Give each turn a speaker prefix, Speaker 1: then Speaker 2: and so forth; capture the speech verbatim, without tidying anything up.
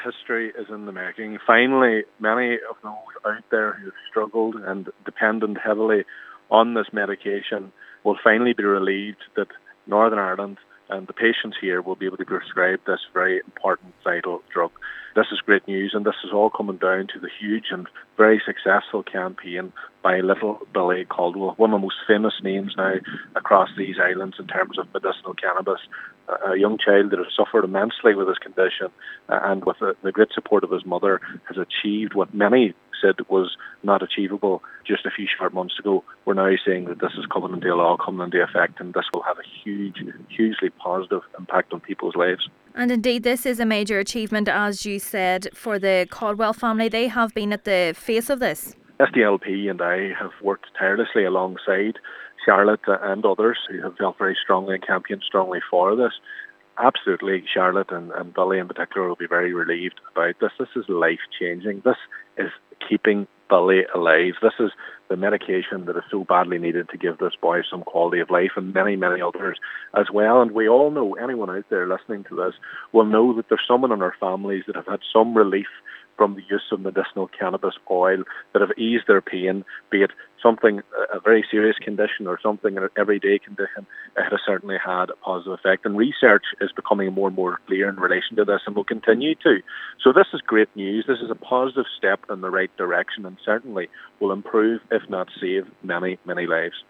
Speaker 1: History is in the making. Finally, many of those out there who have struggled and depended heavily on this medication will finally be relieved that Northern Ireland and the patients here will be able to prescribe this very important, vital drug. This is great news, and this is all coming down to the huge and very successful campaign by little Billy Caldwell, one of the most famous names now across these islands in terms of medicinal cannabis. A young child that has suffered immensely with his condition uh, and with the, the great support of his mother has achieved what many said was not achievable just a few short months ago. We're now saying that this is coming into law, coming into effect, and this will have a huge, hugely positive impact on people's lives.
Speaker 2: And indeed, this is a major achievement, as you said, for the Caldwell family. They have been at the face of this.
Speaker 1: S D L P and I have worked tirelessly alongside Charlotte and others who have felt very strongly and campaigned strongly for this. Absolutely, Charlotte and, and Billy in particular will be very relieved about this. This is life-changing. This is keeping Billy alive. This is the medication that is so badly needed to give this boy some quality of life, and many, many others as well. And we all know, anyone out there listening to this will know that there's someone in our families that have had some relief from the use of medicinal cannabis oil that have eased their pain, be it something, a very serious condition or something, an everyday condition. It has certainly had a positive effect. And research is becoming more and more clear in relation to this and will continue to. So this is great news. This is a positive step in the right direction and certainly will improve, if not save, many, many lives.